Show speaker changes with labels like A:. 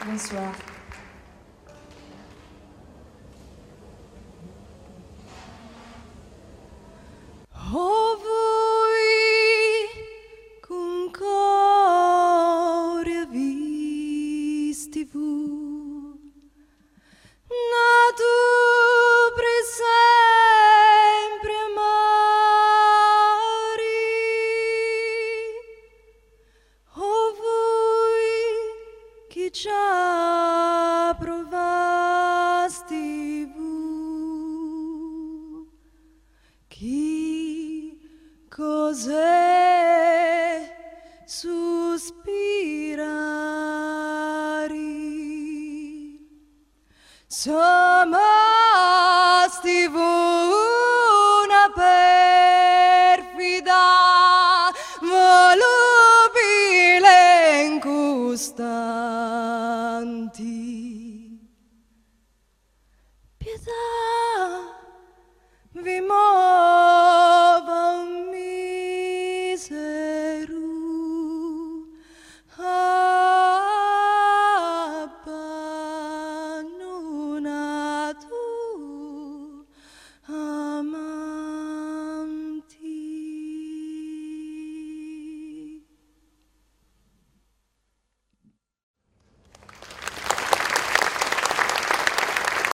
A: Bonsoir.
B: Oh voi con core vistivu, nato per sempre amari. Oh voi che già provasti vu, chi cos'è sospirari? Samasti una perfida volubile incostanti. Pietà vi